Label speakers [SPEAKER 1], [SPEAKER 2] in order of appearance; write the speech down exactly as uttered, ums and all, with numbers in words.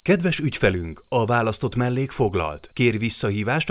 [SPEAKER 1] Kedves ügyfelünk, a választott mellék foglalt. Kér visszahívást a